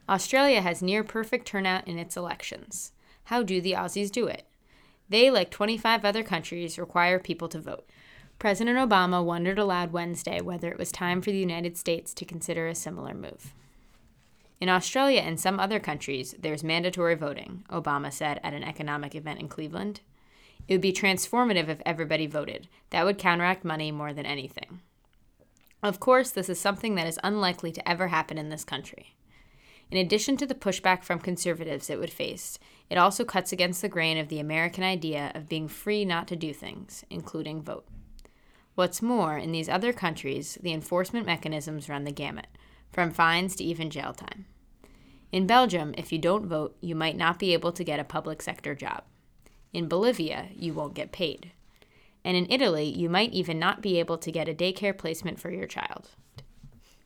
Australia has near-perfect turnout in its elections. How do the Aussies do it? They, like 25 other countries, require people to vote. President Obama wondered aloud Wednesday whether it was time for the United States to consider a similar move. In Australia and some other countries, there's mandatory voting, Obama said at an economic event in Cleveland. It would be transformative if everybody voted. That would counteract money more than anything. Of course, this is something that is unlikely to ever happen in this country. In addition to the pushback from conservatives it would face, it also cuts against the grain of the American idea of being free not to do things, including vote. What's more, in these other countries, the enforcement mechanisms run the gamut, from fines to even jail time. In Belgium, if you don't vote, you might not be able to get a public sector job. In Bolivia, you won't get paid. And in Italy, you might even not be able to get a daycare placement for your child.